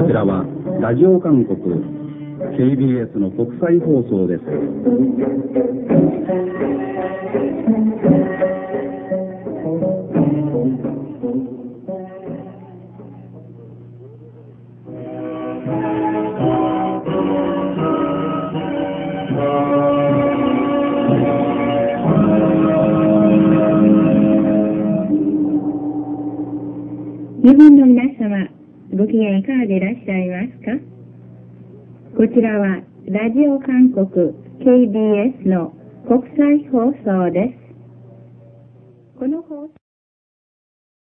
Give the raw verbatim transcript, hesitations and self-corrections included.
ちらはラジオ韓国 ケービーエス の国際放送です。 日本の皆様、ご機嫌いかがでいらっしゃいますか？こちらはラジオ韓国 ケービーエス の国際放送です。この放送